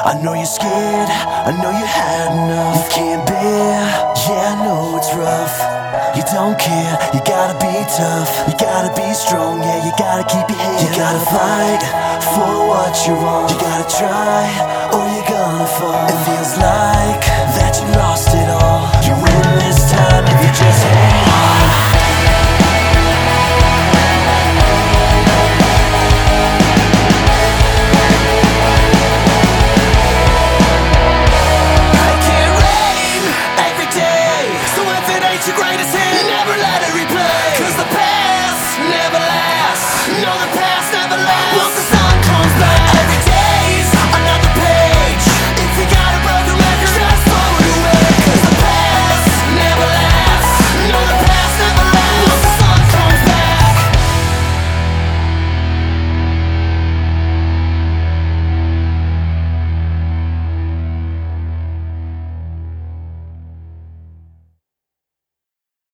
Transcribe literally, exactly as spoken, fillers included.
I know you're scared, I know you had enough. You can't bear, yeah I know it's rough. You don't care, you gotta be tough. You gotta be strong, yeah you gotta keep your head up. You gotta fight for what you want. You gotta try, or you're gonna fall. It feels like that you lost